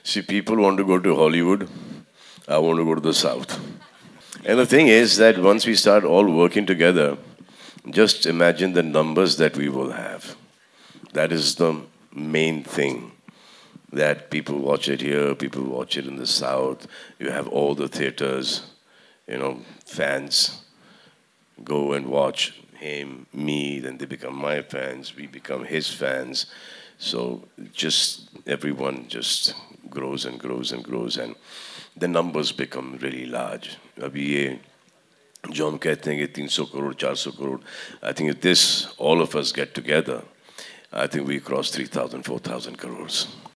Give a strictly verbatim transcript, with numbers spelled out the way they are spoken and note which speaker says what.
Speaker 1: See, people want to go to Hollywood. I want to go to the South. And the thing is that once we start all working together, just imagine the numbers that we will have. That is the main thing. That people watch it here, people watch it in the South. You have all the theaters, you know, fans go and watch him, me, then they become my fans, we become his fans. So just everyone just grows and grows and grows, and the numbers become really large. अभी ये जो हम कहते हैं कि तीन सौ करोड़, चार सौ crore, I think if this, all of us get together, I think we cross three thousand, four thousand crores.